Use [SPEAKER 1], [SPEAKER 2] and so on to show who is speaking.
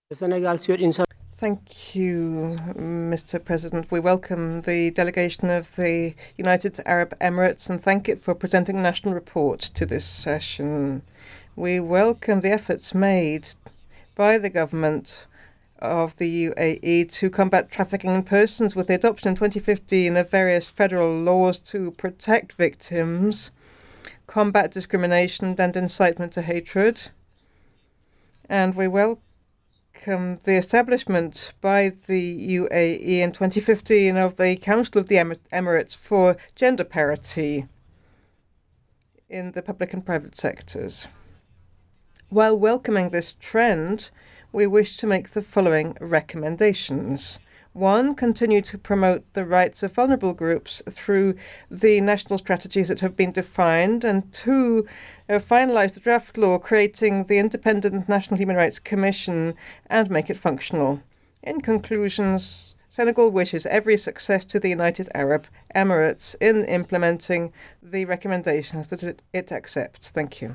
[SPEAKER 1] Thank you, Mr. President. We welcome the delegation of the United Arab Emirates and thank it for presenting the national report to this session. We welcome the efforts made by the government of the UAE to combat trafficking in persons with the adoption in 2015 of various federal laws to protect victims, combat discrimination and incitement to hatred. And we welcome the establishment by the UAE in 2015 of the Council of the Emirates for gender parity in the public and private sectors. While welcoming this trend, we wish to make the following recommendations. One, continue to promote the rights of vulnerable groups through the national strategies that have been defined. And two, finalise the draft law creating the Independent National Human Rights Commission and make it functional. In conclusions, Senegal wishes every success to the United Arab Emirates in implementing the recommendations that it accepts. Thank you.